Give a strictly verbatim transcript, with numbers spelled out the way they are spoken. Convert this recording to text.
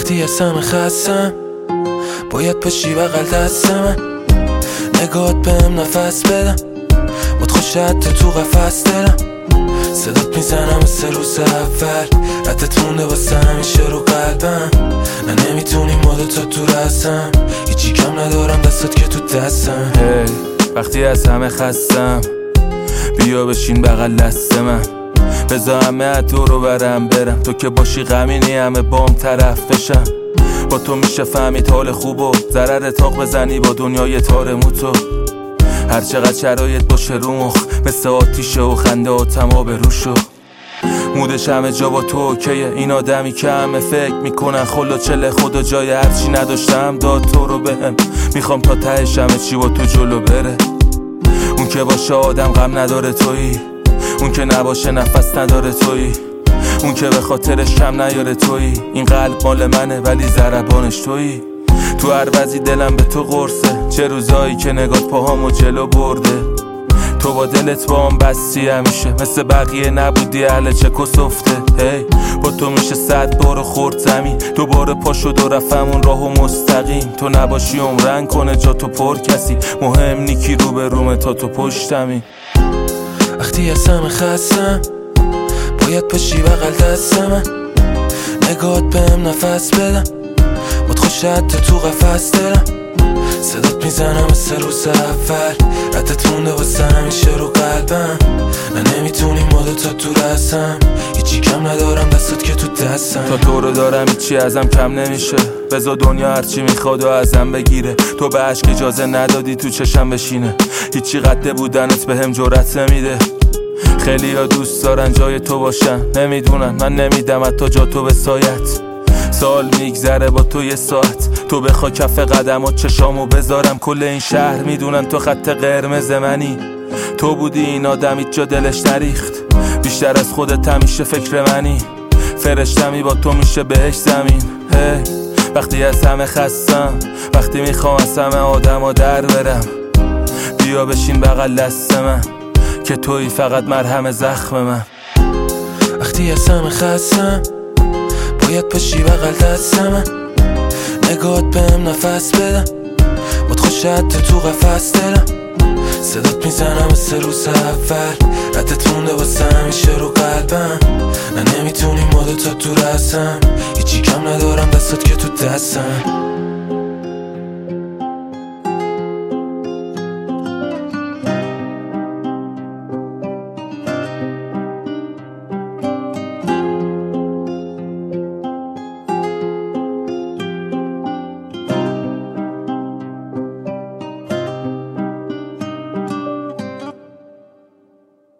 وقتی از همه خستم باید پشی بغل دست من، نگاهت بهم نفس بدم، باد خوشت تو قفس دلم، صدات میزنم مثل روز اول، ردت مونده واسه همیشه رو قلبم، نه نمیتونی مادو تا تو رسم، هیچی کم ندارم دستات که تو دستم. hey, وقتی از همه خستم بیا بشین بغل دست من، بذار همه تو رو برم برم، تو که باشی غمینی همه بام طرف بشم، با تو میشه فهمید حال خوب و ضرر تاق بزنی با دنیای تار موتو، هر چقدر شرایط باشه رو مخ مثل آتیشه و خنده و تمام روشو، مودش همه جا با تو اوکیه، این آدمی که همه فکر میکنن خلا چله خدا جای هرچی نداشتم داد تو رو بهم، میخوام تا تهش همه چی با تو جلو بره، اون که باشه آدم غم نداره تویی، اون که نباشه نفس نداره تویی، اون که به خاطرش کم نیاره تویی، این قلب مال منه ولی ضربانش تویی، تو هر وضعی دلم به تو قرصه، چه روزایی که نگات پاهامو جلو برده، تو با دلت با هم بستی همیشه، مثل بقیه نبودی اهل چه کسفته، هی با تو میشه صد بار خورد زمین، دوباره پا شد و رفتمون راهو مستقیم، تو نباشی عمرن کنه جا تو پر کسی، مهم نیکی رو به رومه تا تو پشتمی. وقتی از همه خستم باید پشی بغل دست من، نگاهت بهم نفس بدم، باد خوشت تو قفس دلم، صدات میزنم مثل روز اول، ردت مونده واسه همیشه رو قلبم، نه نمیتونی مادو تا تو رسم، هیچی کم ندارم دستات که تو دستم، تا تو رو دارم هیچی ازم کم نمیشه، بذار دنیا هرچی میخواد و ازم بگیره، تو به عشق اجازه ندادی تو چشم بشینه، هیچی قد بودنت بهم جرأت نمیده، خیلی ها دوست دارن جای تو باشن، نمیدونن من نمیدم حتی جا تو به سایت، سال میگذره با تو یه ساعت، تو بخوا کف قدمات چشامو بذارم، کل این شهر میدونن تو خط قرمز منی، تو بودی این آدم هیچ جا دلش نریخت، بیشتر از خودت همیشه فکر منی، فرشتمی با تو میشه بهش زمین، hey, وقتی از همه خستم، وقتی میخوام از همه آدم ها در برم، بیا بشین بغل دست من که توی فقط مرهم زخم من. وقتی از همه خستم باید پشی بغل دست من، نگاهت بهم نفس بدم، باد خوشت تو قفس دلم، صدات میزنم مثل روز اول، ردت مونده واسه همیشه رو قلبم، نه نمیتونی مادو تا تو رسم، هیچی کم ندارم دستات که تو دستم.